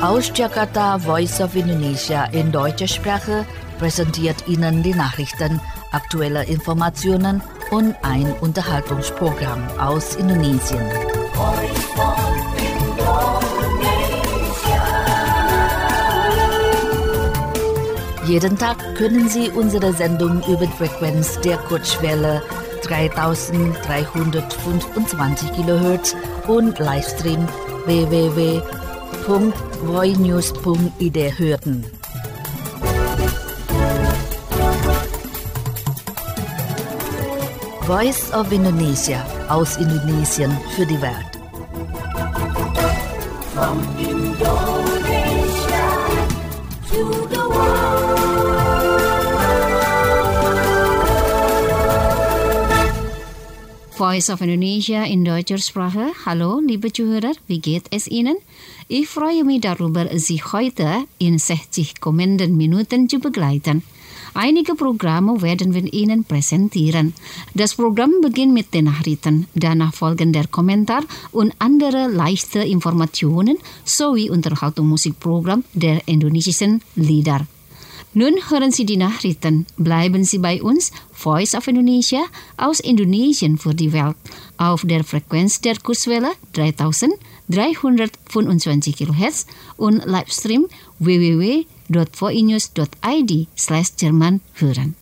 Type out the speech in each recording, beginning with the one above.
Aus Jakarta, Voice of Indonesia in deutscher Sprache präsentiert Ihnen die Nachrichten, aktuelle Informationen und ein Unterhaltungsprogramm aus Indonesien. Jeden Tag können Sie unsere Sendung über die Frequenz der Kurzwelle 3325 kHz und Livestream www.voinews.id hören. Voice of Indonesia aus Indonesien für die Welt. From Indonesia to the world. Voice of Indonesia in deutscher Sprache. Hallo, liebe Zuhörer, wie geht es Ihnen? Ich freue mich darüber, Sie heute in 60 kommenden Minuten zu begleiten. Einige Programme werden wir Ihnen präsentieren. Das Programm beginnt mit den Nachrichten, danach folgen der Kommentar und andere leichte Informationen sowie Unterhaltungsmusikprogramm der indonesischen Lieder. Nun hören Sie die Nachrichten. Bleiben Sie bei uns, Voice of Indonesia aus Indonesien für die Welt, auf der Frequenz der Kurzwelle 3325 kHz und Livestream www.voinews.id/Jerman hören.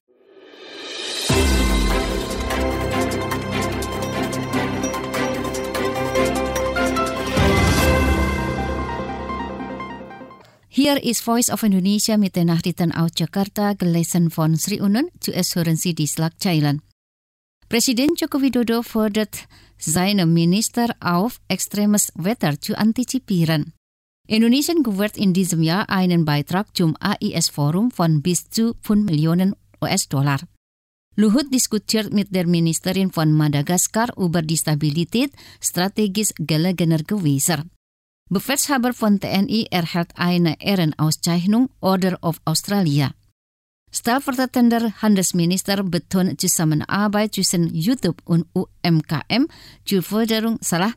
Hier ist Voice of Indonesia mit den Nachrichten aus Jakarta, gelesen von Sri Unun. Zuerst hören Sie die Schlagzeilen. Presiden Joko Widodo fordert seine Minister auf, extremes Wetter zu antizipieren. Indonesien gewährt in diesem Jahr einen Beitrag zum AIS-Forum von bis zu 5 Millionen US-Dollar. Luhut diskutiert mit der Ministerin von Madagaskar über die Stabilität strategisch gelegener Gewässer. Befehlshaber von TNI erhält eine Ehrenauszeichnung Order of Australia. Stellvertretender Handelsminister betont Zusammenarbeit zwischen YouTube und UMKM zur Förderung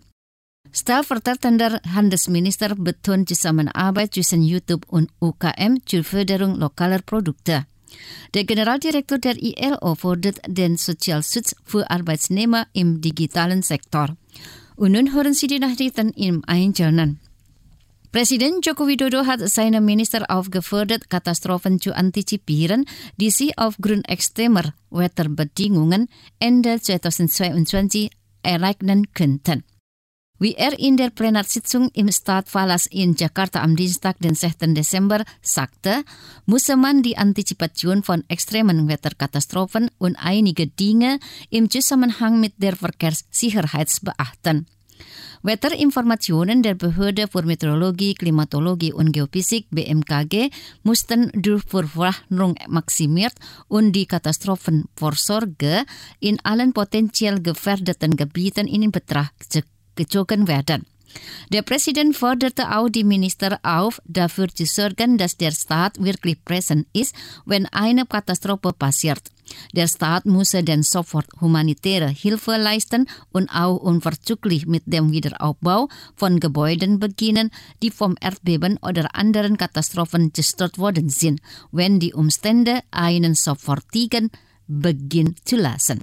Stellvertretender Handelsminister betont Zusammenarbeit zwischen YouTube und UKM zur Förderung lokaler Produkte. Der Generaldirektor der ILO fordert den Sozialschutz für Arbeitnehmer im digitalen Sektor. Und nun hören Sie die Nachrichten im Einzelnen. Presiden Joko Widodo hat seine Minister aufgefordert, Katastrophen zu antizipieren, die sich aufgrund extremer Wetterbedingungen Ende 2022 ereignen könnten. Wie er in der Plenarsitzung im Stadtpalast in Jakarta am Dienstag, den 6. Dezember, sagte, muss man die Antizipation von extremen Wetterkatastrophen und einige Dinge im Zusammenhang mit der Verkehrssicherheit beachten. Wetterinformationen der Behörde für Meteorologie, Klimatologie und Geophysik BMKG mussten durch Verwarnung maximiert und die Katastrophenvorsorge in allen potenziell gefährdeten Gebieten in Betracht gezogen werden. Der Präsident forderte auch die Minister auf, dafür zu sorgen, dass der Staat wirklich präsent ist, wenn eine Katastrophe passiert. Der Staat muss dann sofort humanitäre Hilfe leisten und auch unverzüglich mit dem Wiederaufbau von Gebäuden beginnen, die vom Erdbeben oder anderen Katastrophen zerstört worden sind, wenn die Umstände einen sofortigen Beginn zulassen.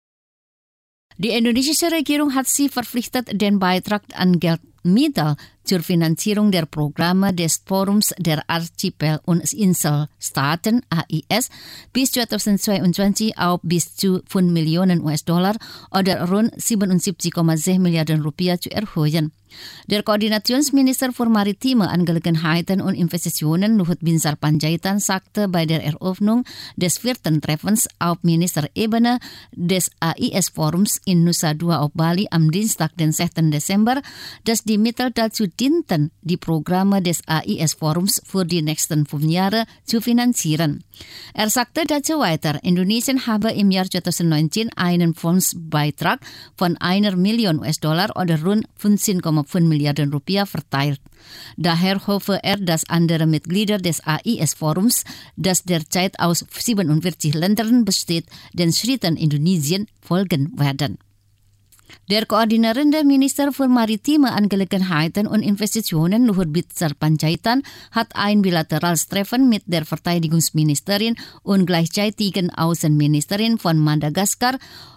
Die indonesische Regierung hat sich verpflichtet, den Beitrag an Geldmittel zur Finanzierung der Programme des Forums der Archipel- und Inselstaaten AIS bis 2022 auf bis zu 5 Millionen US-Dollar oder rund 77,6 Milliarden Rupiah zu erhöhen. Der Koordinationsminister für maritime Angelegenheiten und Investitionen Luhut Binsar Panjaitan sagte bei der Eröffnung des 4. Treffens auf Ministerebene des AIS-Forums in Nusa Dua auf Bali am Dienstag, den 6. Dezember, dass die Mittel dazu dienten, die Programme des AIS-Forums für die nächsten 5 Jahre zu finanzieren. Er sagte dazu weiter, Indonesien habe im Jahr 2019 einen Fondsbeitrag von 1 Million US-Dollar oder rund 15,5 Milliarden Rupiah verteilt. Daher hoffe er, dass andere Mitglieder des AIS-Forums, das derzeit aus 47 Ländern besteht, den Schritten Indonesien folgen werden. Der koordinerende Minister für Maritime Angelegenheiten und Investitionen Luhut Binsar Panjaitan hat ein bilaterales Treffen mit der Verteidigungsministerin und gleichzeitigen Außenministerin von Madagaskar,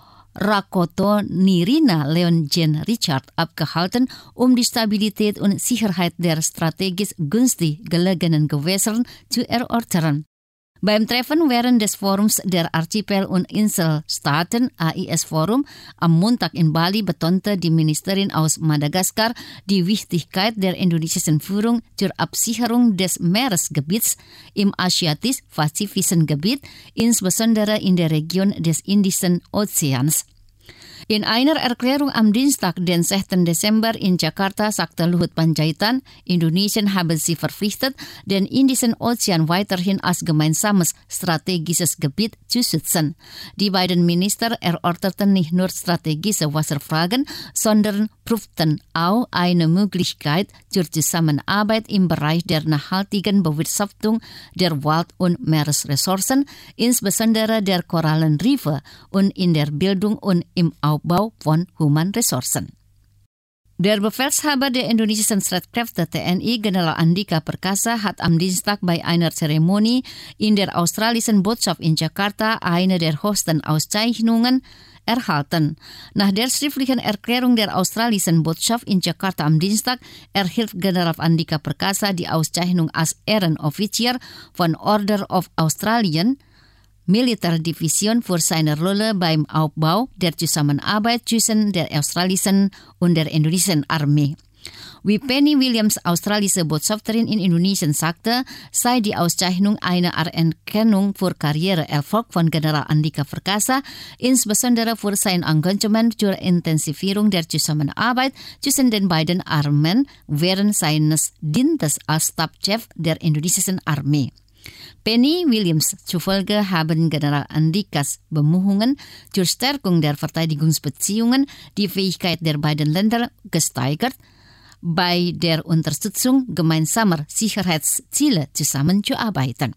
Rakotonirina Leon Jean Richard, abgehalten, die Stabilität und Sicherheit der strategisch günstig gelegenen Gewässern zu erörtern. Beim Treffen während des Forums der Archipel- und Inselstaaten AIS-Forum am Montag in Bali betonte die Ministerin aus Madagaskar die Wichtigkeit der indonesischen Führung zur Absicherung des Meeresgebiets im asiatisch-pazifischen Gebiet, insbesondere in der Region des Indischen Ozeans. In einer Erklärung am Dienstag, den 6. Dezember in Jakarta, sagte Luhut Panjaitan, Indonesien habe sie verpflichtet, den Indischen Ozean weiterhin als gemeinsames strategisches Gebiet zu schützen. Die beiden Minister erörterten nicht nur strategische Wasserfragen, sondern prüften auch eine Möglichkeit zur Zusammenarbeit im Bereich der nachhaltigen Bewirtschaftung der Wald- und Meeresressourcen, insbesondere der Korallenriffe, und in der Bildung und im Aufbau von Humanressourcen. Der Befehlshaber der indonesischen Streitkräfte TNI, General Andika Perkasa, hat am Dienstag bei einer Zeremonie in der australischen Botschaft in Jakarta eine der höchsten Auszeichnungen erhalten. Nach der schriftlichen Erklärung der australischen Botschaft in Jakarta am Dienstag erhielt General Andika Perkasa die Auszeichnung als Ehrenoffizier von Order of Australian Militärdivision für seine Rolle beim Aufbau der Zusammenarbeit zwischen der australischen und der indonesischen Armee. Wie Penny Williams, australische Botschafterin in Indonesien, sagte, sei die Auszeichnung eine Anerkennung für Karriereerfolg von General Andika Perkasa, insbesondere für sein Engagement zur Intensivierung der Zusammenarbeit zwischen den beiden Armen während seines Dienstes als Stabschef der indonesischen Armee. Penny Williams zufolge haben General Andikas Bemühungen zur Stärkung der Verteidigungsbeziehungen die Fähigkeit der beiden Länder gesteigert, bei der Unterstützung gemeinsamer Sicherheitsziele zusammenzuarbeiten.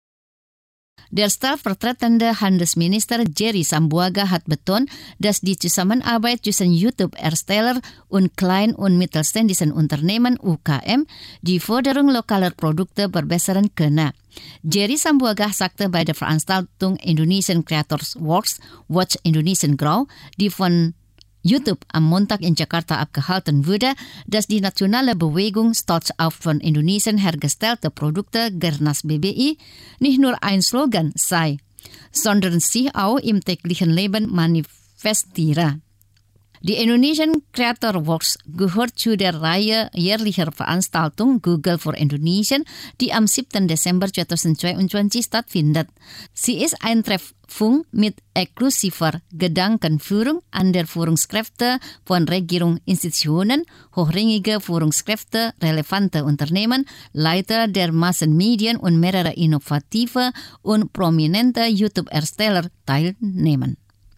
Der stellvertretende Handelsminister Jerry Sambuaga hat betont, dass die Zusammenarbeit zwischen YouTube-Ersteller und klein- und mittelständischen Unternehmen UKM die Förderung lokaler Produkte verbessern könne. Jerry Sambuaga sagte bei der Veranstaltung Indonesian Creators Works Watch Indonesian Grow, die von YouTube am Montag in Jakarta abgehalten wurde, dass die nationale Bewegung stolz auf von Indonesien hergestellte Produkte Gernas BBI nicht nur ein Slogan sei, sondern sich auch im täglichen Leben manifestiere. Die Indonesian Creator Works gehört zu der Reihe jährlicher Veranstaltungen Google for Indonesia, die am 7. Dezember 2022 stattfindet. Sie ist ein Treffpunkt mit exklusiver Gedankenführung an der Führungskräfte von Regierung, Institutionen, hochrangige Führungskräfte, relevante Unternehmen, Leiter der Massenmedien und mehrere innovative und prominente YouTube-Ersteller teilnehmen.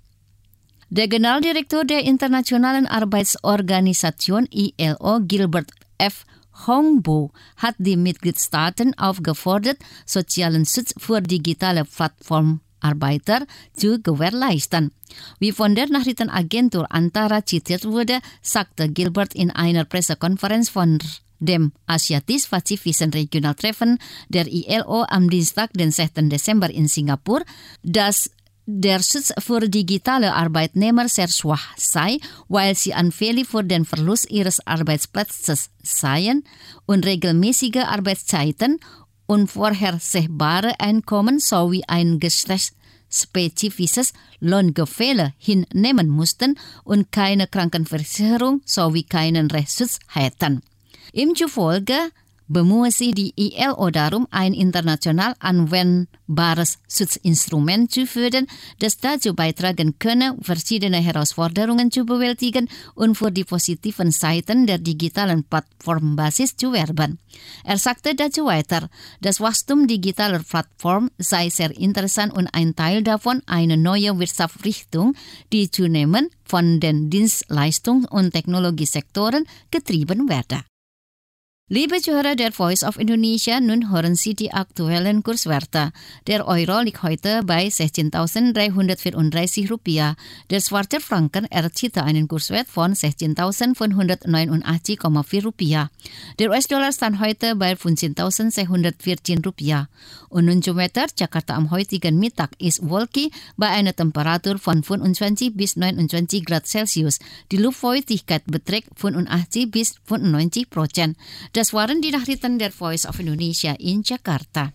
Der Generaldirektor der Internationalen Arbeitsorganisation ILO, Gilbert F. Hongbo, hat die Mitgliedstaaten aufgefordert, sozialen Schutz für digitale Plattformarbeiter zu gewährleisten. Wie von der Nachrichtenagentur Antara zitiert wurde, sagte Gilbert in einer Pressekonferenz von dem Asiatisch-Pazifischen Regionaltreffen der ILO am Dienstag, den 6. Dezember in Singapur, dass der Schutz für digitale Arbeitnehmer sehr schwach sei, weil sie anfällig für den Verlust ihres Arbeitsplatzes seien und regelmäßige Arbeitszeiten, unvorhersehbare Einkommen sowie ein geschlechtsspezifisches Lohngefälle hinnehmen mussten und keine Krankenversicherung sowie keinen Rechtsschutz hätten. Ihm zufolge bemühe sich die ILO darum, ein international anwendbares Schutzinstrument zu finden, das dazu beitragen könne, verschiedene Herausforderungen zu bewältigen und für die positiven Seiten der digitalen Plattformbasis zu werben. Er sagte dazu weiter, das Wachstum digitaler Plattformen sei sehr interessant und ein Teil davon eine neue Wirtschaftsrichtung, die zunehmend von den Dienstleistungs- und Technologiesektoren getrieben werde. Liebe Zuhörer der Voice of Indonesia, nun hören Sie die aktuellen Kurswerte. Der Euro liegt heute bei 16.334 Rupiah. Der Schweizer Franken erzielte einen Kurswert von 16.589,4 Rupiah. Der US-Dollar stand heute bei 15.614 Rupiah. Und Unjometer Jakarta am heutigen Mittag ist wolkig bei einer Temperatur von 25 bis 29 Grad Celsius. Die Luftfeuchtigkeit beträgt 85 bis 95%. Das waren die Nachrichten der Voice of Indonesia in Jakarta.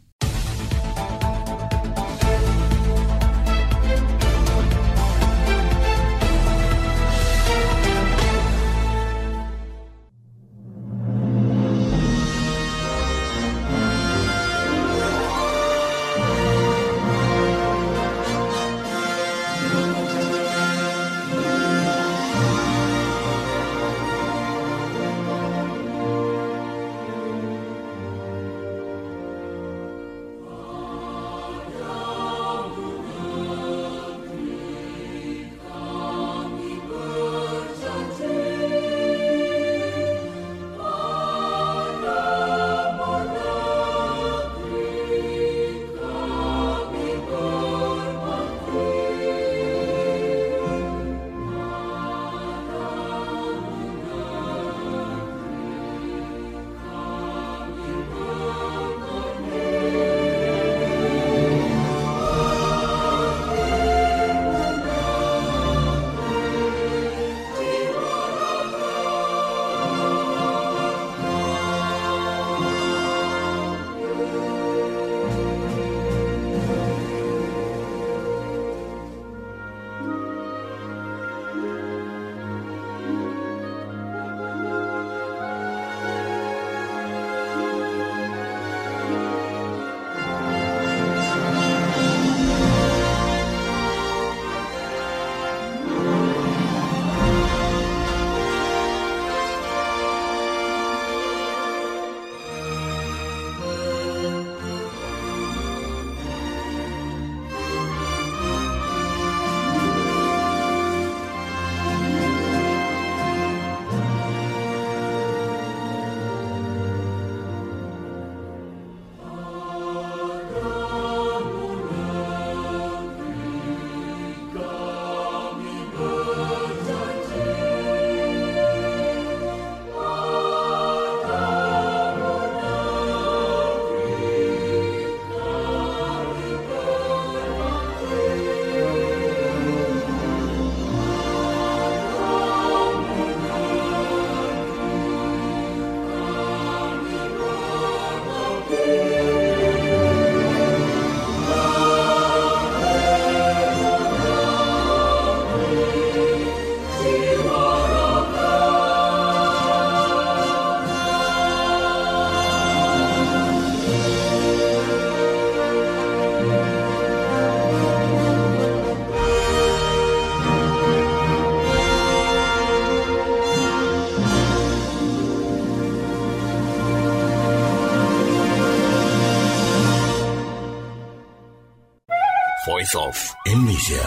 Voice of Indonesia.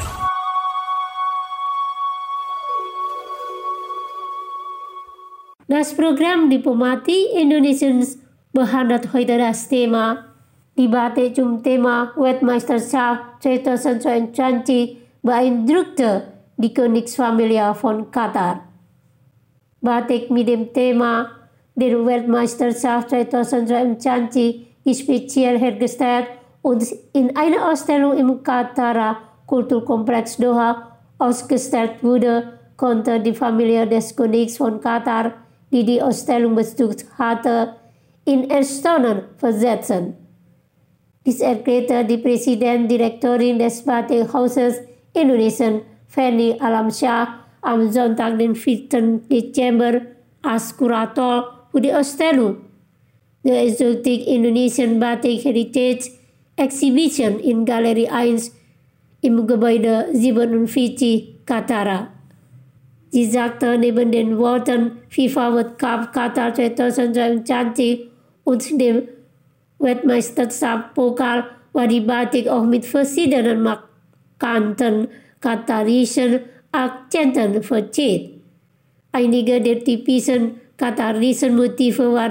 Das Programm Diplomati Indonesiens behandelt heute das Thema Debatte zum Thema Weltmeisterschaft 2022 beeindruckte die Königsfamilie von Katar. Batik mit dem Thema der Weltmeisterschaft 2022 ist speziell hergestellt und in einer Ausstellung im Qatar Kulturkomplex Doha ausgestellt wurde, konnte die Familie des Königs von Katar, die die Ausstellung besucht hatte, in Erstaunen versetzen. Dies erklärte die Präsidentin-Direktorin des Batikhauses Indonesien, Fanny Alamsyah, am Sonntag, den 4. Dezember, als Kurator für die Ausstellung. The Exotic Indonesian Batik Heritage Exhibition in Galerie 1 im Gebäude 47 Qatar. Sie sagte, neben den Worten FIFA World Cup Qatar 2022 und dem Weltmeisterschaftspokal war die Batik auch mit verschiedenen markanten katarischen Akzenten verziert. Einige der typischen katarischen Motive waren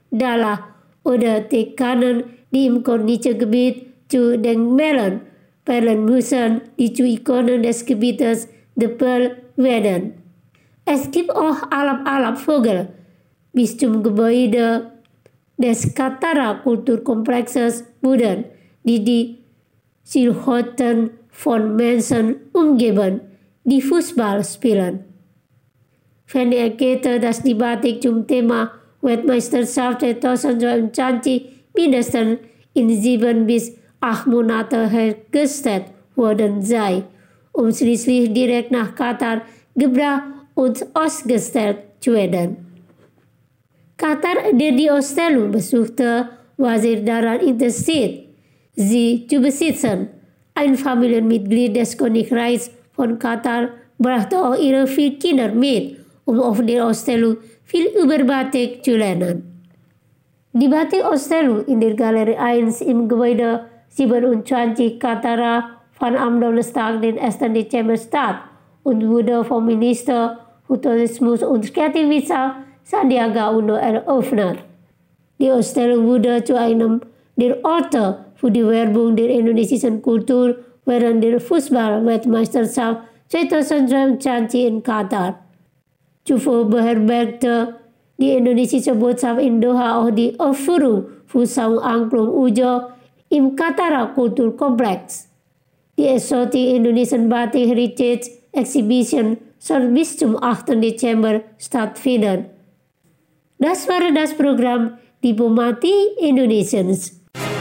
Dalah oder Tekanan die im Korniche-Gebiet zu den Mellen, Perlen die zu Ikonen des Gebietes de Pearl werden. Es gibt auch Alap-Alap-Vögel bis zum Gebäude des Katara Kulturkomplexes wurden, die Silhouetten von Menschen umgeben, die Fußball spielen. Vernehrte das die Batik zum Thema Weltmeisterschaft 2022 mindestens in 7 bis 8 Monate hergestellt worden sei, schließlich direkt nach Katar gebracht und ausgestellt zu werden. Katar, der die Ausstellung besuchte, war sehr daran interessiert, sie zu besitzen. Ein Familienmitglied des Königreichs von Katar brachte auch ihre 4 Kinder mit, auf der Ausstellung viel über Batik zu lernen. Die Batik-Ausstellung in der Galerie 1 im Gebäude 27 Katara fand am Donnerstag, den 1. Dezember statt und wurde vom Minister für Tourismus und Kreativität Sandiaga Uno eröffnet. Die Ausstellung wurde zu einem der Orte für die Werbung der indonesischen Kultur während der Fußball-Weltmeisterschaft 2022 in Katar. Zuvor beherbergte die indonesische Botschaft in Doha auch die Aufführung für Saung Angklung Ujo im Katara Kulturkomplex. Die Exotic Indonesian Batik Heritage Exhibition soll bis zum 8. Dezember stattfinden. Das war das Programm Diplomati Indonesiens.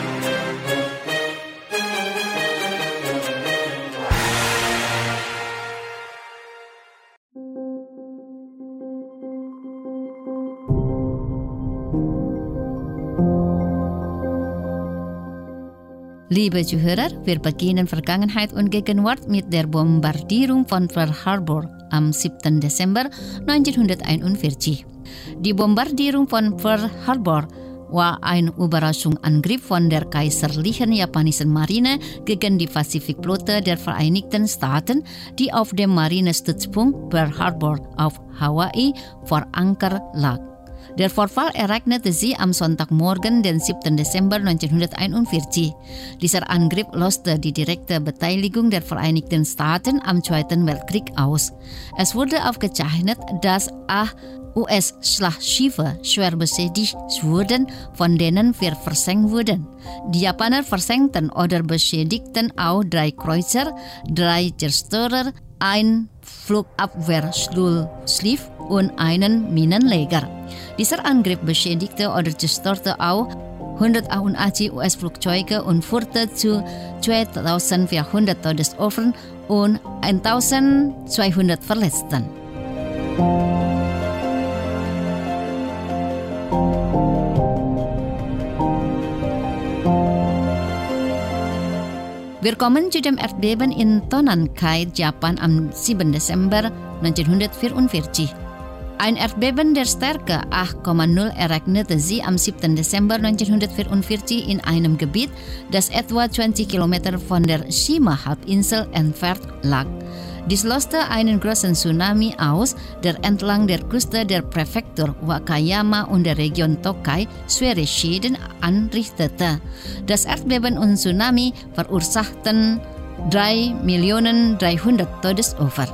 Liebe Zuhörer, wir beginnen Vergangenheit und Gegenwart mit der Bombardierung von Pearl Harbor am 7. Dezember 1941. Die Bombardierung von Pearl Harbor war ein Überraschungsangriff von der kaiserlichen japanischen Marine gegen die Pazifikflotte der Vereinigten Staaten, die auf dem Marinestützpunkt Pearl Harbor auf Hawaii vor Anker lag. Der Vorfall ereignete sich am Sonntagmorgen, den 7. Dezember 1941. Dieser Angriff löste die direkte Beteiligung der Vereinigten Staaten am Zweiten Weltkrieg aus. Es wurde aufgezeichnet, dass 8 US-Schlachtschiffe schwer beschädigt wurden, von denen 4 versenkt wurden. Die Japaner versenkten oder beschädigten auch 3 Kreuzer, 3 Zerstörer, ein Flugabwehrschiff und einen Minenleger. Dieser Angriff beschädigte oder zerstörte auch 188 US-Flugzeuge und führte zu 2400 Todesopfern und 1200 Verletzten. Wir kommen zu dem Erdbeben in Tonankai, Japan am 7. Dezember 1944. Ein Erdbeben der Stärke 8,0 ereignete sich am 7. Dezember 1944 in einem Gebiet, das etwa 20 Kilometer von der Shima-Halbinsel entfernt lag. Dies löste einen großen Tsunami aus, der entlang der Küste der Präfektur Wakayama und der Region Tokai schwere Schäden anrichtete. Das Erdbeben und Tsunami verursachten 3.300.000 Todesopfer.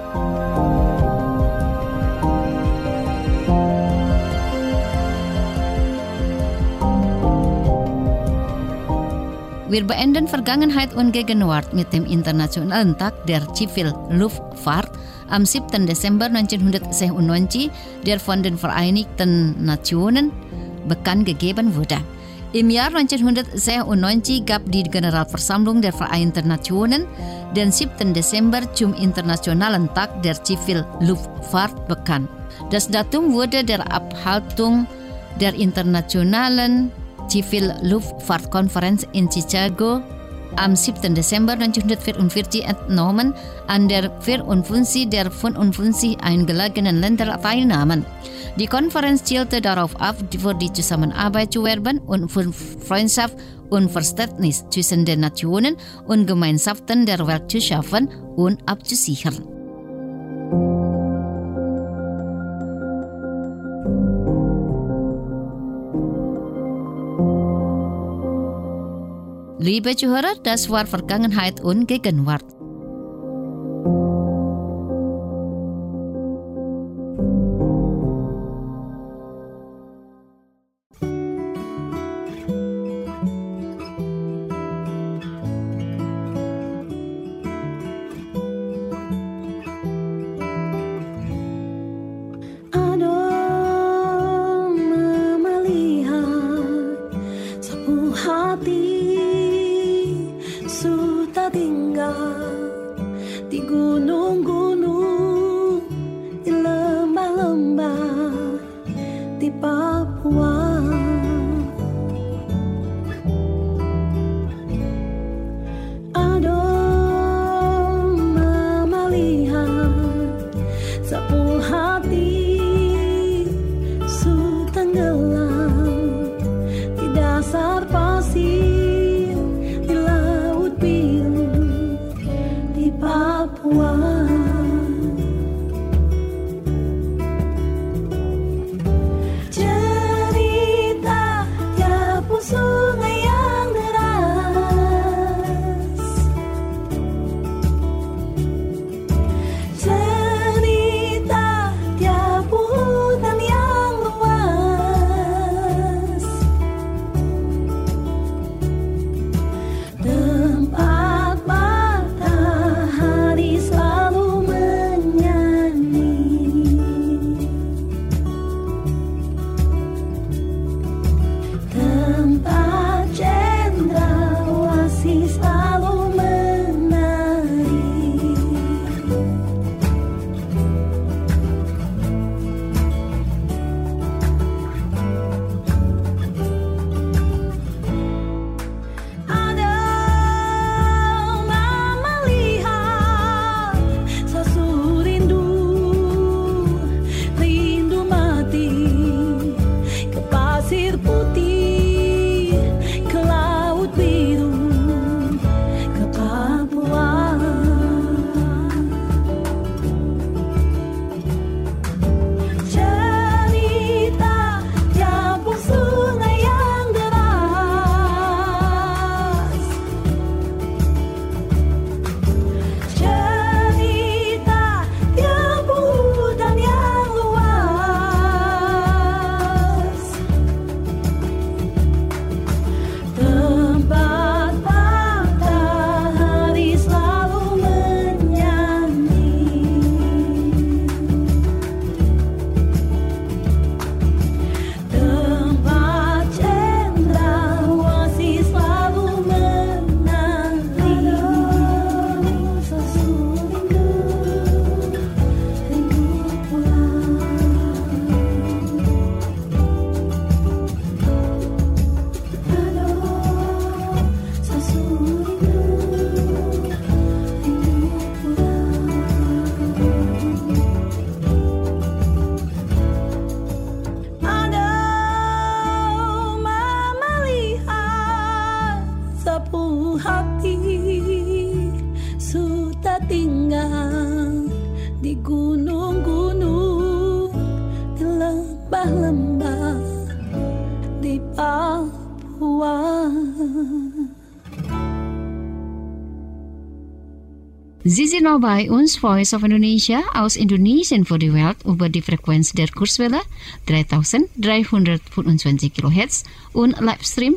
Wir beenden Vergangenheit und Gegenwart mit dem Internationalen Tag der Zivilluftfahrt am 7. Dezember 1996, der von den Vereinigten Nationen bekannt gegeben wurde. Im Jahr 1996 gab die Generalversammlung der Vereinten Nationen den 7. Dezember zum Internationalen Tag der Zivilluftfahrt bekannt. Das Datum wurde der Abhaltung der Internationalen Zivilluftfahrtkonferenz in Chicago am 7. Dezember 1944 entnommen, an der 54 der 55 eingeladenen Länder teilnahmen. Die Konferenz zielte darauf ab, für die Zusammenarbeit zu werben und für Freundschaft und Verständnis zwischen den Nationen und Gemeinschaften der Welt zu schaffen und abzusichern. Liebe Zuhörer, das war Vergangenheit und Gegenwart. Sie sind noch bei uns, Voice of Indonesia, aus Indonesien für die Welt über die Frequenz der Kurzwelle 3325 kHz und Livestream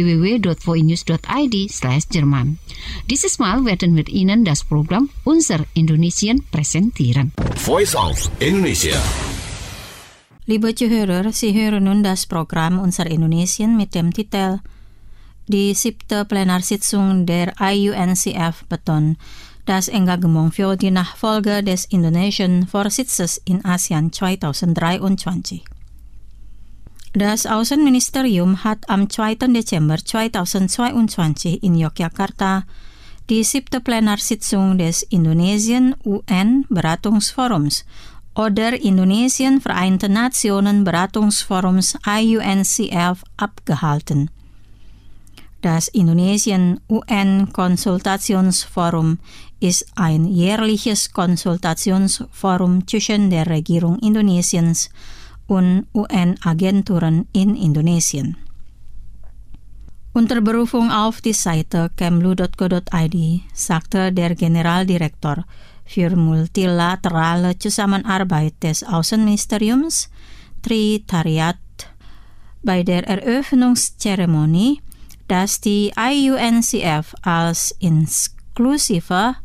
www.voinews.id/Jerman. Dieses Mal werden wir Ihnen das Programm Unser Indonesien präsentieren. Voice of Indonesia. Liebe Zuhörer, Sie hören nun das Programm Unser Indonesien mit dem Titel Die 7. Plenarsitzung der IUNCF beton das Engagement für die Nachfolge des indonesischen Vorsitzes in ASEAN 2023. Das Außenministerium hat am 2. Dezember 2022 in Yogyakarta die 7. Plenarsitzung des Indonesien UN-Beratungsforums oder Indonesien Vereinten Nationen Beratungsforums IUNCF abgehalten. Das Indonesien UN-Konsultationsforum ist ein jährliches Konsultationsforum zwischen der Regierung Indonesiens und UN-Agenturen in Indonesien. Unter Berufung auf die Seite kemlu.go.id sagte der Generaldirektor für multilaterale Zusammenarbeit des Außenministeriums, Tritariat, bei der Eröffnungszeremonie, dass die IUNCF als inklusive,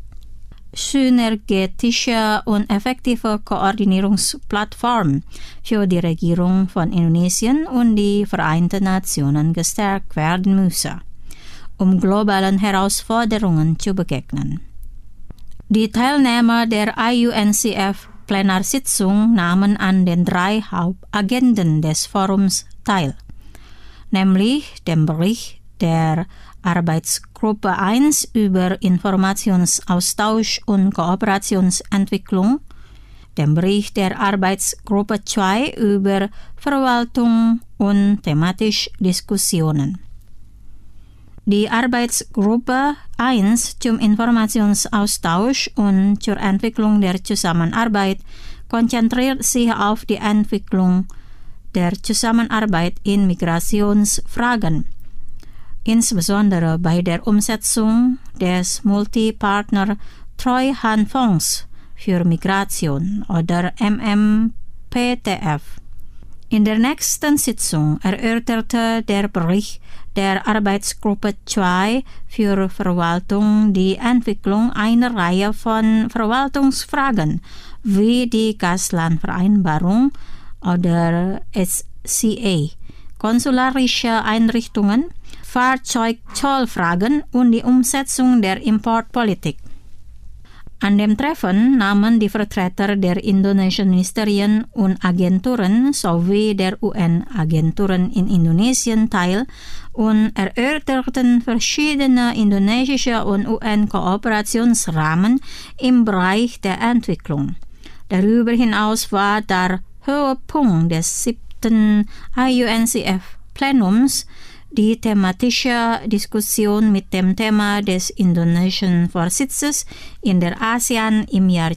synergetische und effektive Koordinierungsplattform für die Regierung von Indonesien und die Vereinten Nationen gestärkt werden müsse, um globalen Herausforderungen zu begegnen. Die Teilnehmer der IUNCF-Plenarsitzung nahmen an den 3 Hauptagenden des Forums teil, nämlich dem Bericht der Arbeitsgruppe 1 über Informationsaustausch und Kooperationsentwicklung, dem Bericht der Arbeitsgruppe 2 über Verwaltung und thematische Diskussionen. Die Arbeitsgruppe 1 zum Informationsaustausch und zur Entwicklung der Zusammenarbeit konzentriert sich auf die Entwicklung der Zusammenarbeit in Migrationsfragen, insbesondere bei der Umsetzung des Multipartner-Treuhandfonds für Migration oder MMPTF. In der nächsten Sitzung erörterte der Bericht der Arbeitsgruppe 2 für Verwaltung die Entwicklung einer Reihe von Verwaltungsfragen wie die Gastlandvereinbarung oder SCA, konsularische Einrichtungen, Fahrzeugzollfragen und die Umsetzung der Importpolitik. An dem Treffen nahmen die Vertreter der indonesischen Ministerien und Agenturen sowie der UN-Agenturen in Indonesien teil und erörterten verschiedene indonesische und UN-Kooperationsrahmen im Bereich der Entwicklung. Darüber hinaus war der Höhepunkt des 7. IUNCF-Plenums die thematische Diskussion mit dem Thema des indonesischen Vorsitzes in der ASEAN im Jahr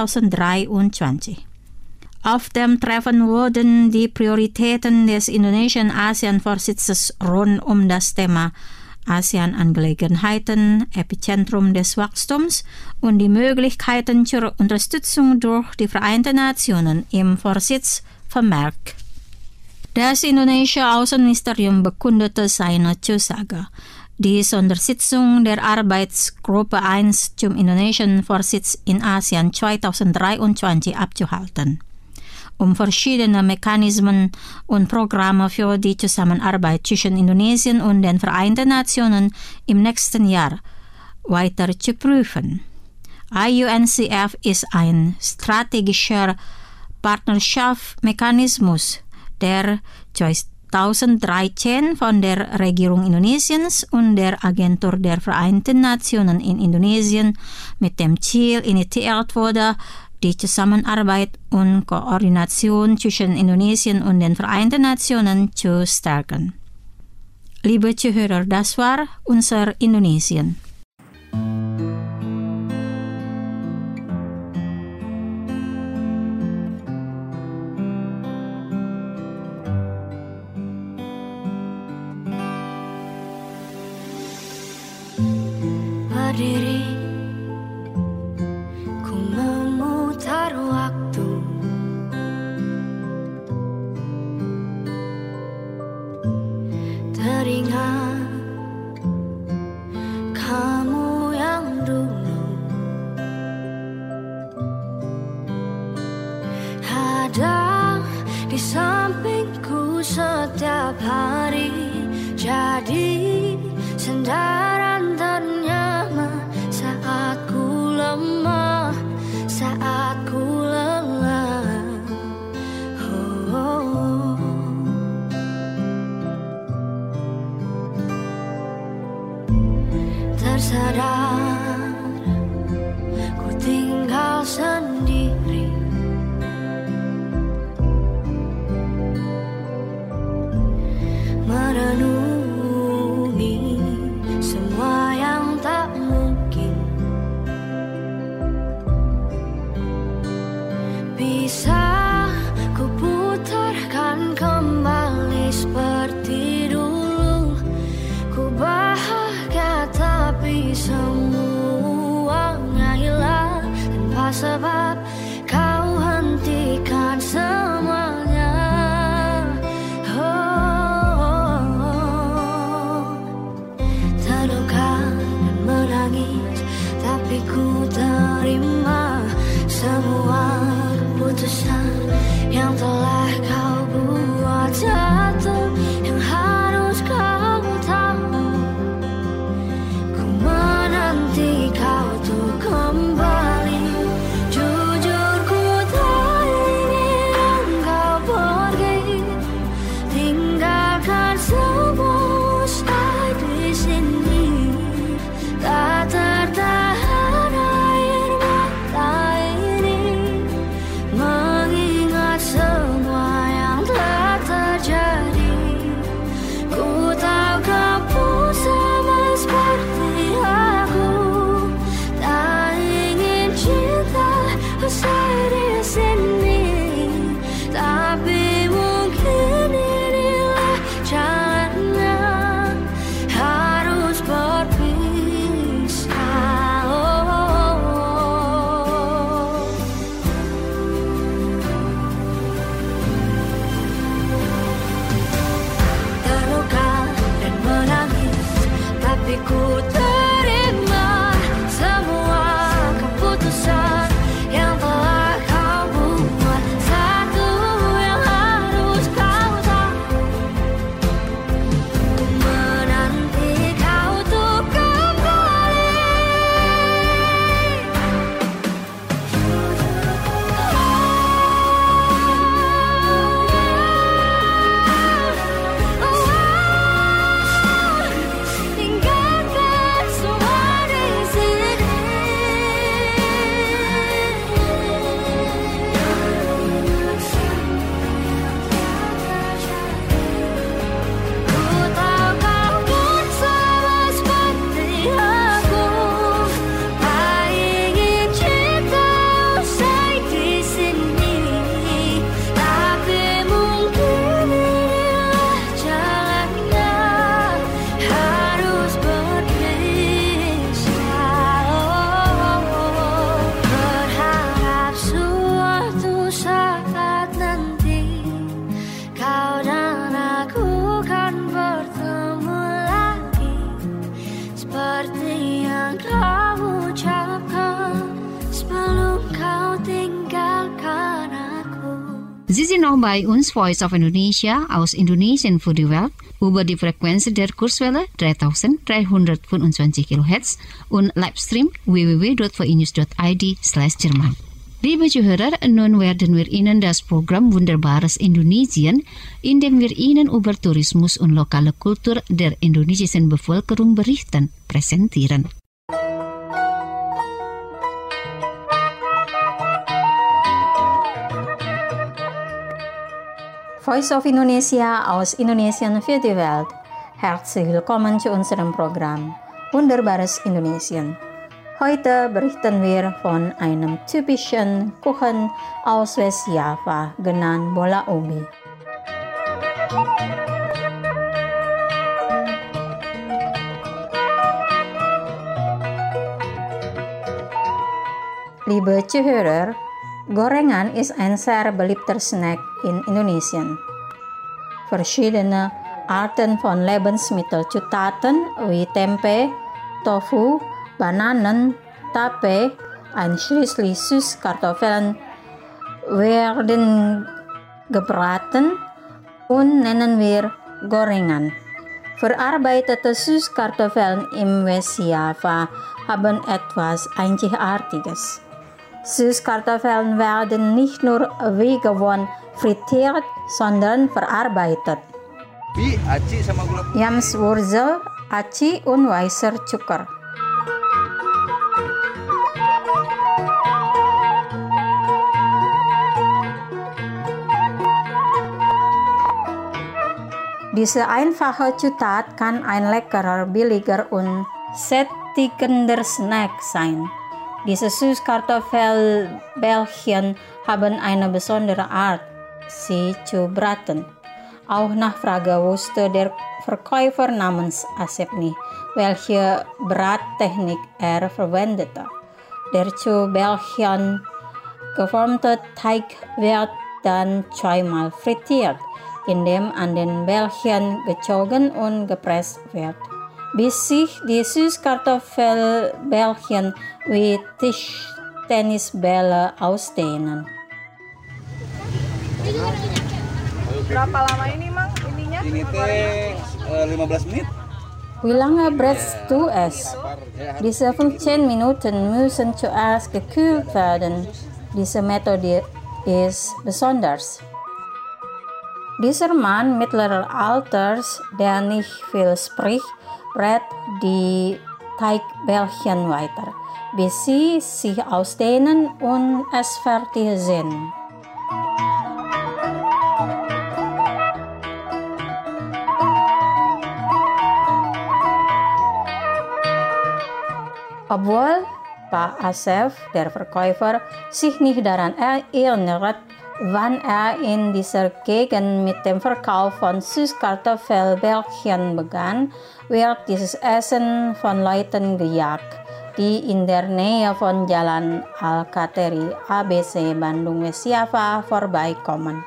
2023. Auf dem Treffen wurden die Prioritäten des indonesischen ASEAN-Vorsitzes rund um das Thema ASEAN-Angelegenheiten, Epizentrum des Wachstums und die Möglichkeiten zur Unterstützung durch die Vereinten Nationen im Vorsitz vermerkt. Das indonesische Außenministerium bekundete seine Zusage, die Sondersitzung der Arbeitsgruppe 1 zum indonesischen Vorsitz in ASEAN 2023 abzuhalten, um verschiedene Mechanismen und Programme für die Zusammenarbeit zwischen Indonesien und den Vereinten Nationen im nächsten Jahr weiter zu prüfen. IUNCF ist ein strategischer Partnerschaftsmechanismus, der 2013 von der Regierung Indonesiens und der Agentur der Vereinten Nationen in Indonesien mit dem Ziel initiiert wurde, die Zusammenarbeit und Koordination zwischen Indonesien und den Vereinten Nationen zu stärken. Liebe Zuhörer, das war unser Indonesien. Berdiri, ku memutar waktu, teringat kamu yang dulu ada di sampingku setiap hari, jadi sandaran ternyaman saat ku lemah, saat ku lelah. Oh, oh, oh. Tersadar ku tinggal sendiri, merenungi semua yang tak mungkin. yang telah kau buat. Satu yang harus kau tahu, ku menanti kau tuh kembali. Jujur ku tak ingin engkau pergi, tinggalkan semua usai di sini. Tak tertahan air mata ini, mengingat semua yang telah terjadi. Ku tahu kau pun sama seperti aku, tak ingin cinta usai di sini. Tapi mungkin inilah jalannya, harus berpisah. Terluka dan menangis, tapi ku terima semua keputusan yang telah kau buat. Satu yang harus kau tahu, ku menanti kau tuh kembali. Tinggalkan semua di sini. Ku tahu kau pun sama seperti aku, tak ingin cinta usai di sini. Tapi mungkin inilah jalannya, harus berpisah. Berharap suatu saat nanti kau dan aku kan bertemu lagi, seperti yang kau ucapkan sebelum kau tinggalkan aku. Sie sind noch bei uns, Voice of Indonesia, aus Indonesien für die Welt, über die Frequenz der Kurzwelle 3325 kHz und Livestream www.vnews.id/Jerman. Liebe Zuhörer, nun werden wir Ihnen das Programm Wunderbares Indonesien, in dem wir Ihnen über Tourismus und lokale Kultur der indonesischen Bevölkerung berichten, präsentieren. Voice of Indonesia aus Indonesien für die Welt. Herzlich willkommen zu unserem Programm Wunderbares Indonesien. Heute berichten wir von einem typischen Kuchen aus West-Java, genannt bola ubi. Liebe Zuhörer, gorengan ist ein sehr beliebter Snack in Indonesien. Verschiedene Arten von Lebensmittelzutaten wie Tempe, Tofu, Bananen, Tape, einschließlich Süßkartoffeln werden gebraten und nennen wir Gorengan. Verarbeitete Süßkartoffeln im West-Java haben etwas Einzigartiges. Süßkartoffeln werden nicht nur wie gewohnt frittiert, sondern verarbeitet. Bi, aci sama gula. Yamswurzel, aci und weißer Zucker. Diese einfache Zutat kann ein leckerer, billiger und sättigender Snack sein. Diese Süßkartoffelbällchen haben eine besondere Art, sie zu braten. Auch Nachfrage wusste der Verkäufer namens Asepni, welche Brattechnik er verwendete. Der zu Bällchen geformte Teig wird dann zweimal frittiert, indem an den Bällchen gezogen und gepresst wird, bis sich die Süßkartoffelbällchen wie Tischtennisbälle ausdehnen. Berapa lama ini Mang ininya? Ini teh 15 menit. Hoe lange brengt du es? Diese 15 Minuten müssen zuerst gekühlt werden. Diese Methode ist besonders. Dieser Mann mittlerer Alters, der nicht viel spricht, brät die Teigbällchen weiter, bis sie sich ausdehnen und es fertig sind. Obwohl Pak Asef, der Verkäufer, sich nicht daran erinnert, wann in dieser Gegend mit dem Verkauf von Süßkartoffelbällchen begann, wird dieses Essen von Leuten gejagt, die in der Nähe von Jalan Al-Kateri, ABC Bandung Wesiava vorbeikommen.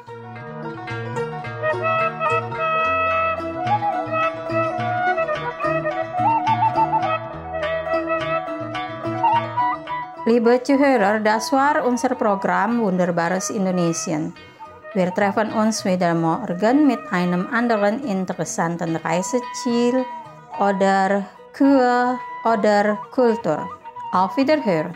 Liebe Zuhörer, das war unser Programm Wunderbares Indonesien. Wir treffen uns wieder morgen mit einem anderen interessanten Reiseziel oder Kür oder Kultur. Auf Wiederhören!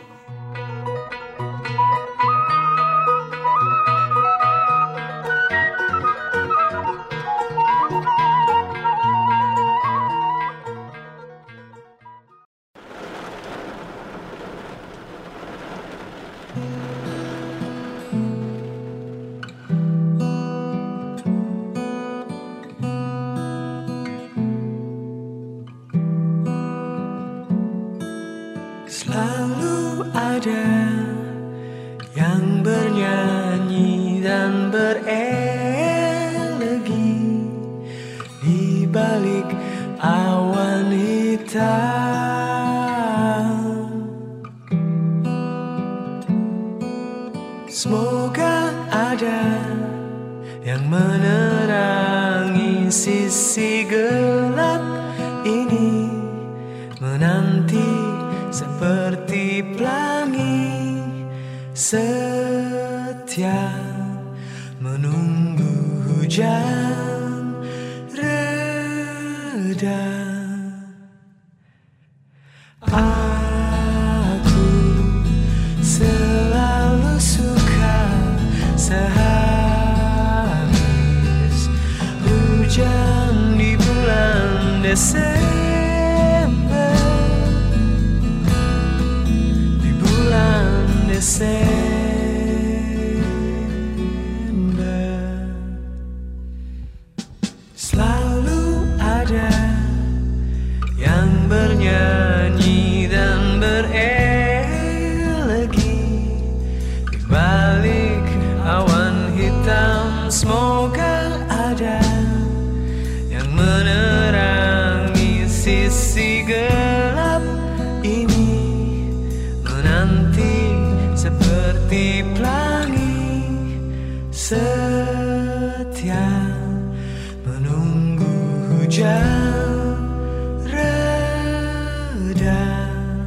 Selalu ada yang bernyanyi dan berelegi di balik awan hitam. Semoga ada yang menerangi sisi gelap ini, menanti seperti pelangi setia menunggu hujan reda. Aku selalu suka sehabis hujan di bulan Desember. Selalu ada yang bernyanyi dan berelegi di balik awan hitam. Semoga ada yang menerangi sisi gelap ini, menanti seperti pelangi setia menunggu hujan reda.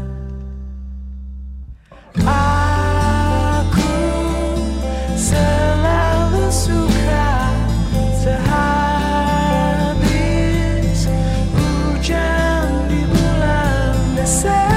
Aku selalu suka sehabis hujan di bulan Desember.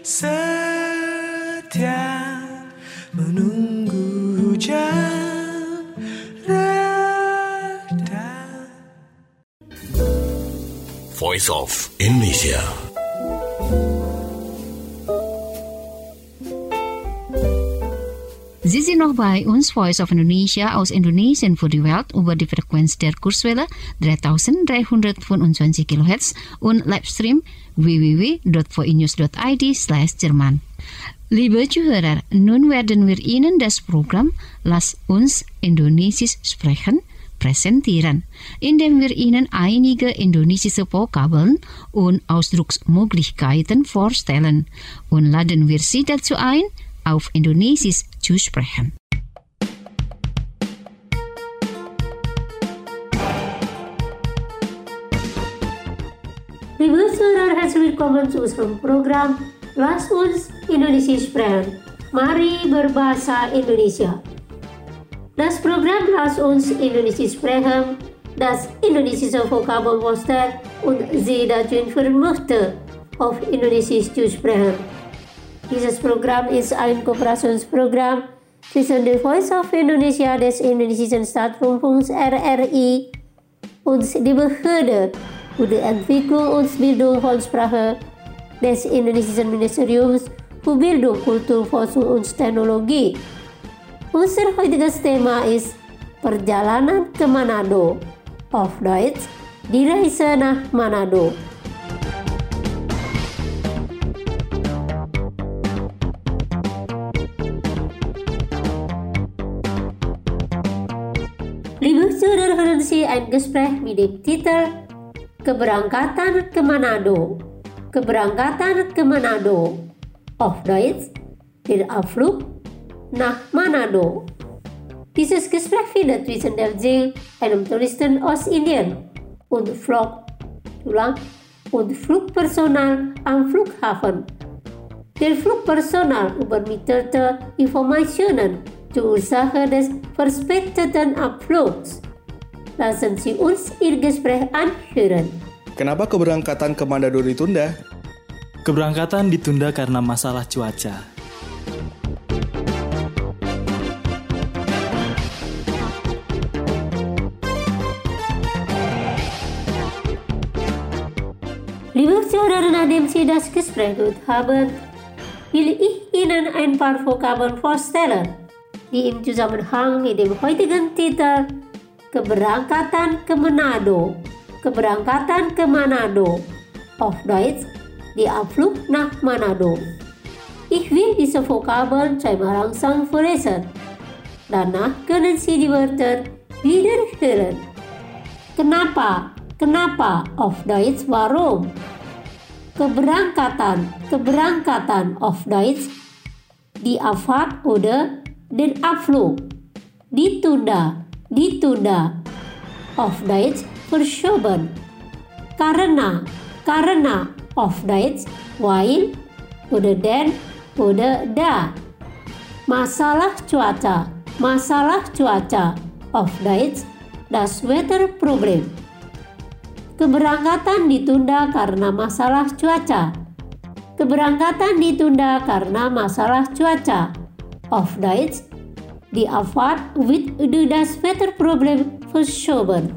setia menunggu hujan reda. Voice of Indonesia. Sie sind noch bei uns, Voice of Indonesia aus Indonesien für die Welt über die Frequenz der Kurzwelle 3325 kHz und Livestream www.voinews.id/Jerman. Liebe Zuhörer, nun werden wir Ihnen das Programm Lass uns Indonesisch sprechen präsentieren, indem wir Ihnen einige indonesische Vokabeln und Ausdrucksmöglichkeiten vorstellen und laden wir Sie dazu ein, auf Indonesisch zu sprechen. Liebe Zuhörer, herzlich willkommen zu unserem Programm Lass uns Indonesisch sprechen. Mari berbahasa Indonesia. Das Programm Lass uns Indonesisch sprechen, das indonesische Vokabeln vorstellt und Sie dazu informieren möchte, auf Indonesisch zu sprechen. Dieses Programm ist ein Kooperationsprogramm zwischen der Voice of Indonesia des indonesischen Staatsrundfunks RRI und die Behörde für die Entwicklung und Bildung von Sprache des indonesischen Ministeriums für Bildung, Kultur, Forschung und Technologie. Unser heutiges Thema ist Perjalanan ke Manado, auf Deutsch die Reise nach Manado. Liebe Zuhörer, hören Sie ein Gespräch mit dem Titel Keberangkatan ke Manado. Keberangkatan ke Manado. Auf Deutsch, der Ausflug nach Manado. Dieses Gespräch findet zwischen Delzing, einem Touristen aus Indien, und Flugpersonal am Flughafen. Der Flugpersonal übermittelte Informationen zur Ursache des verspäteten Abflugs. Lassen Sie uns Ihr Gespräch anhören. Kenapa keberangkatan ke Manado ditunda? Keberangkatan ditunda karena masalah cuaca. Liebe Zuhörer, nachdem Sie das Gespräch gehört haben, will ich Ihnen ein paar Vokabeln vorstellen, die im Zusammenhang mit dem heutigen Titel Keberangkatan ke Manado. Keberangkatan ke Manado. Auf Deutsch, die Abflug nach Manado. Ich will diese Vokabeln zweimal langsam vorlesen. Danach können Sie die Wörter wiederhören. Kenapa? Kenapa? Auf Deutsch, warum? Keberangkatan. Keberangkatan. Auf Deutsch, die Abfahrt oder den Abflug. Ditunda. Ditunda. Auf Deutsch, verschoben. Karena. Karena. Auf Deutsch, weil oder denn oder da. Masalah cuaca. Masalah cuaca. Auf Deutsch, das Wetterproblem. Keberangkatan ditunda karena masalah cuaca. Keberangkatan ditunda karena masalah cuaca. Auf Deutsch, die Abfahrt wird durch das Wetterproblem verschoben.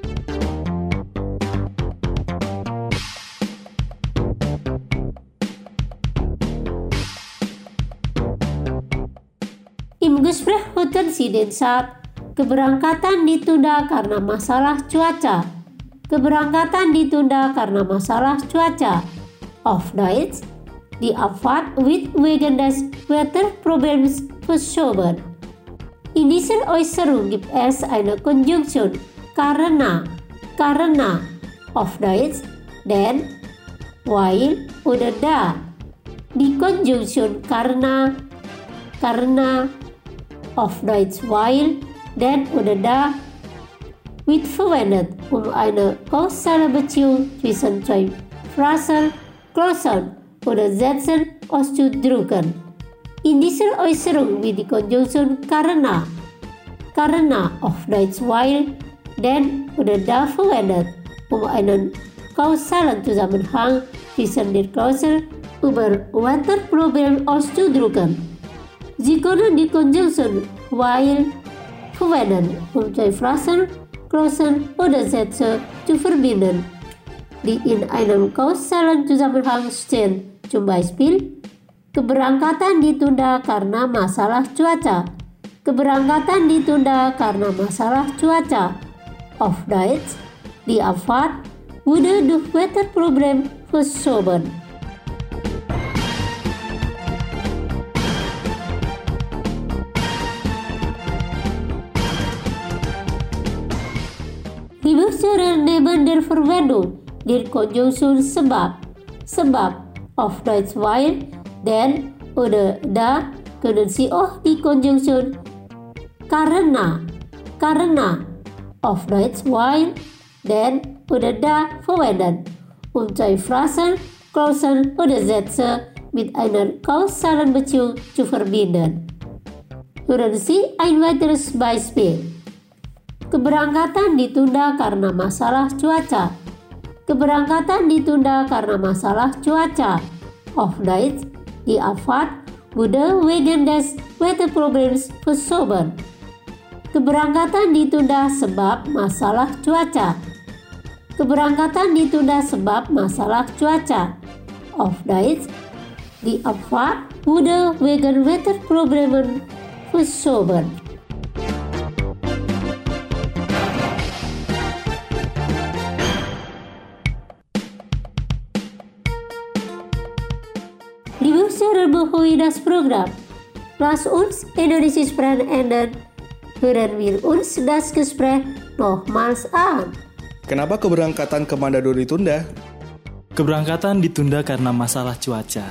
Im Gespräch hörten Sie den Satz, keberangkatan ditunda karena masalah cuaca. Keberangkatan ditunda karena masalah cuaca. Auf Deutsch, die Abfahrt wird wegen des Wetterproblems verschoben. In dieser Äußerung gibt es eine Konjunktion karena. Karena. Auf Deutsch, denn, weil oder da. Die Konjunktion karena. Karena. Auf Deutsch, weil, denn oder da wird verwendet, eine kausale Beziehung zwischen zwei Phrasen, Klauseln oder Sätzen auszudrücken. In dieser Äußerung wird die Konjunktion karena auf Deutsch weil, denn oder da verwendet, einen kausalen Zusammenhang zwischen der Klausel über Wetterproblem auszudrücken. Sie können die Konjunktion weil verwenden, zwei Phrasen, Klauseln oder Sätze zu verbinden, die in einem kausalen Zusammenhang stehen. Zum Beispiel, keberangkatan ditunda karena masalah cuaca. Keberangkatan ditunda karena masalah cuaca. Auf Deutsch, die Abfahrt wurde durch Wetterproblem verschoben. Liebe Hörer, neben der Verwendung der Konjunktion sebab, auf Deutsch weil, denn oder da, können Sie auch die Konjunktion karena, auf Deutsch weil, denn oder da verwenden, zwei Phrasen, Klauseln oder Sätze mit einer kausalen Beziehung zu verbinden. Hören Sie ein weiteres Beispiel. Keberangkatan ditunda karena masalah cuaca. Keberangkatan ditunda karena masalah cuaca. Auf Deutsch, die Abfahrt wurde wegen des Wetterproblems verschoben. Keberangkatan ditunda sebab masalah cuaca. Keberangkatan ditunda sebab masalah cuaca. Auf Deutsch, die Abfahrt wurde wegen Wetterproblemen verschoben. Liebe Hörer, bevor das Programm Lass uns Indonesia sprechen enden, hören wir uns das Gespräch nochmals an. Kenapa keberangkatan ke Manado ditunda? Keberangkatan ditunda karena masalah cuaca.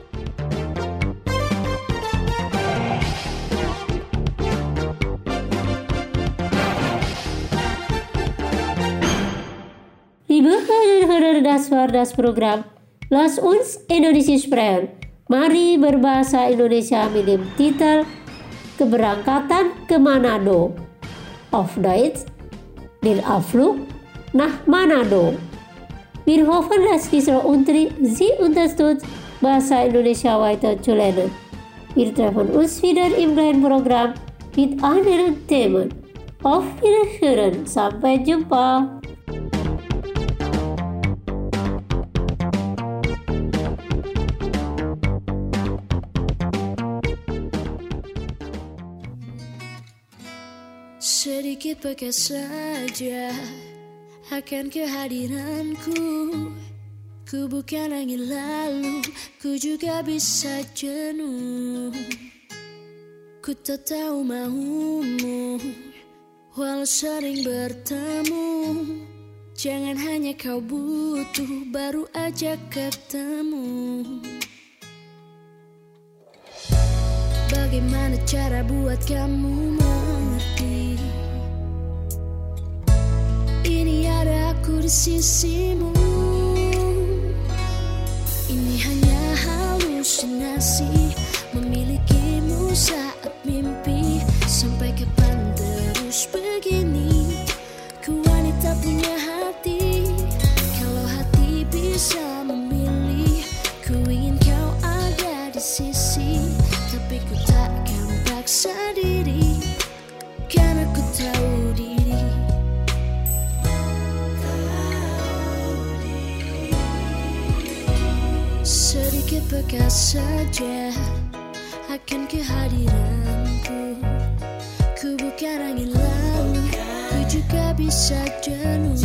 Liebe Hörer, das war das Programm Lass uns Indonesia sprechen. Mari berbahasa Indonesia mit dem Titel Keberangkatan ke Manado. Auf Deutsch, der Ausflug nach Manado. Wir hoffen, dass dieser Unterricht Sie unterstützt, Bahasa Indonesia weiter zu lernen. Wir treffen uns wieder im gleichen Programm mit anderen Themen. Auf Wiederhören, sampai jumpa. Sedikit bekas saja akan kehadiranku. Ku bukan angin lalu, ku juga bisa jenuh. Ku tak tahu maumu, walau sering bertemu. Jangan hanya kau butuh, baru aja ketemu. Bagaimana cara buat kamu mengerti? Ini ada aku di sisimu. Ini hanya halusinasi, memilikimu saat mimpi. Sampai kapan terus begini? Ku wanita punya hati. Kalau hati bisa memilih, ku ingin kau ada di sisi. Tapi ku takkan paksa diri, karena ku tahu diri. Sedikit bekas saja akan kehadiranku. Ku bukan angin lalu, ku juga bisa jenuh.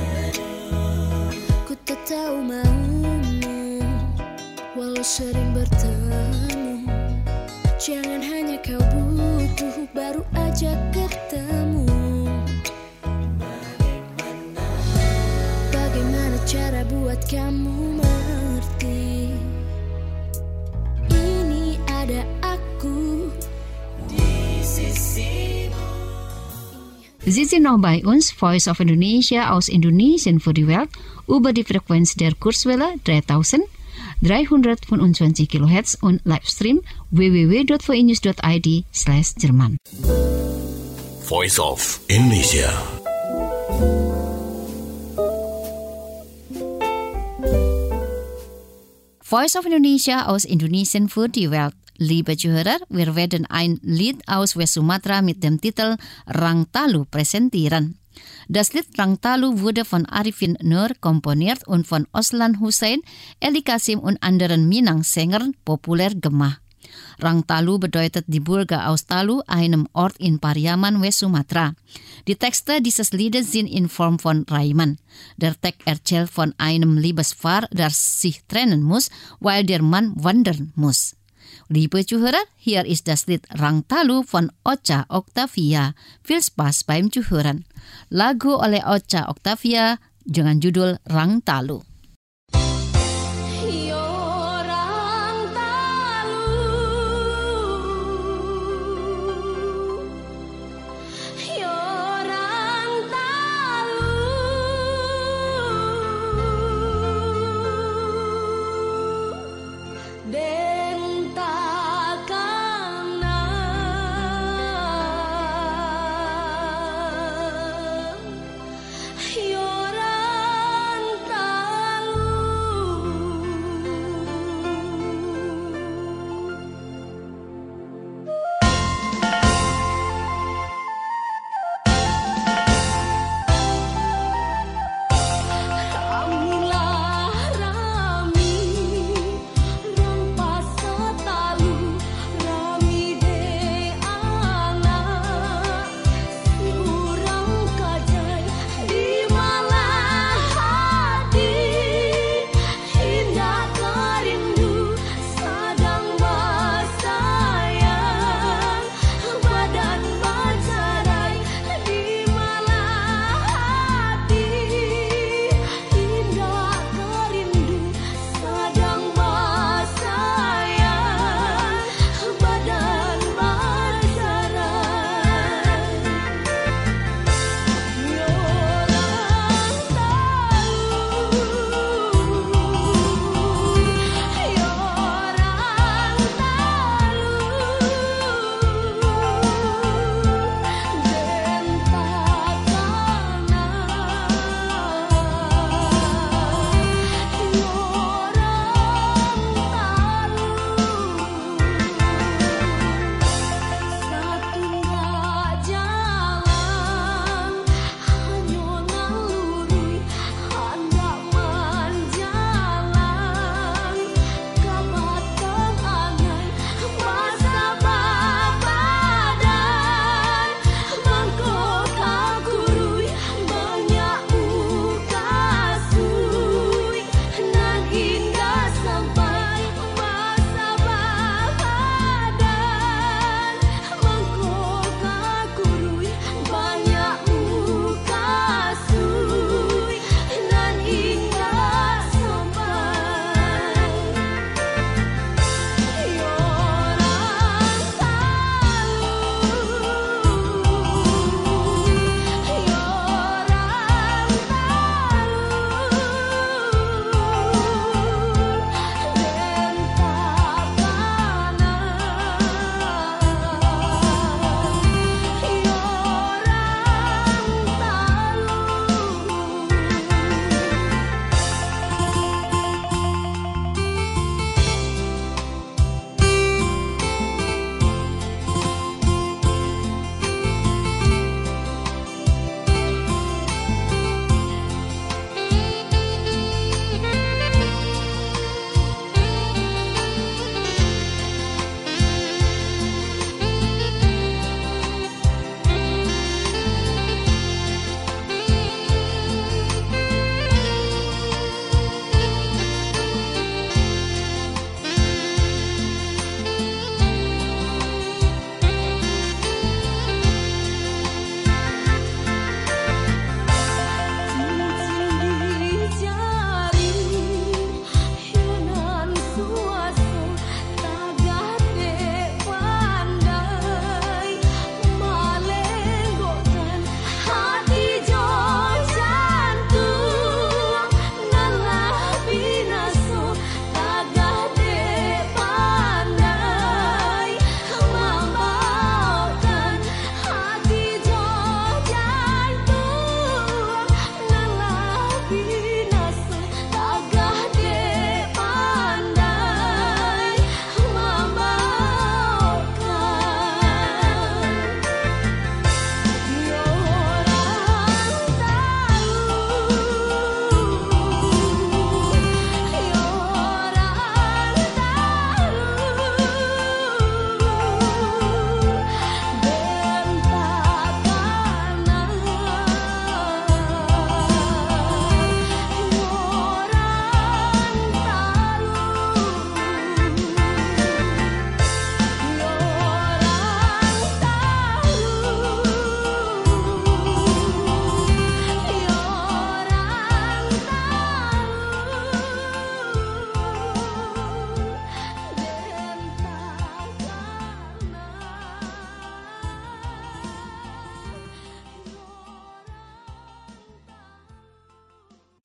Ku tak tahu maumu, walau sering bertemu. Jangan hanya kau butuh, baru aja ketemu. Bagaimana cara buat kamu mengerti? Ini ada aku di sisimu. Sie sind noch bei uns, Voice of Indonesia aus Indonesien für die Welt, über die Frequenz der Kurzwelle 3325 kHz und Livestream www.voinews.id/Jerman. Voice of Indonesia. Voice of Indonesia aus Indonesien für die Welt. Liebe Zuhörer, wir werden ein Lied aus West Sumatra mit dem Titel Rang Talu präsentieren. Das Lied Rang Talu wurde von Arifin Nur komponiert und von Oslan Hussein, Eli Kasim und anderen Minang-Sängern populär gemacht. Rang Talu bedeutet die Burg aus Talu, einem Ort in Pariaman, West Sumatra. Die Texte dieses Liedes sind in Form von Reimen. Der Text erzählt von einem Liebespaar, das sich trennen muss, weil der Mann wandern muss. Liebe Zuhörer, hier ist das Lied Rang Talu von Ocha Octavia. Viel Spaß beim Zuhören. Lagu oleh Ocha Octavia dengan judul Rang Talu. Yoran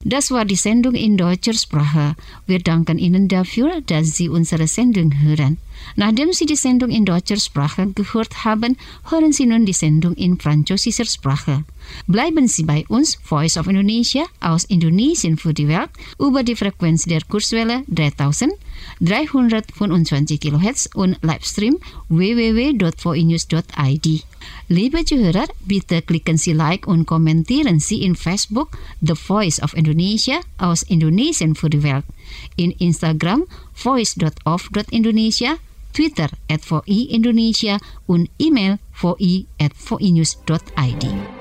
Das war die Sendung in deutscher Sprache. Wir danken Ihnen dafür, dass Sie unsere Sendung hören. Nachdem Sie die Sendung in deutscher Sprache gehört haben, hören Sie nun die Sendung in französischer Sprache. Bleiben Sie bei uns, Voice of Indonesia, aus Indonesien für die Welt, über die Frequenz der Kurzwelle 3325 kHz und Livestream www.voinews.id. Liebe Zuhörer, bitte klicken Sie Like und kommentieren Sie in Facebook The Voice of Indonesia aus Indonesien für die Welt, in Instagram voice.of.indonesia, Twitter @VOI Indonesia und E-Mail voi@voinews.id.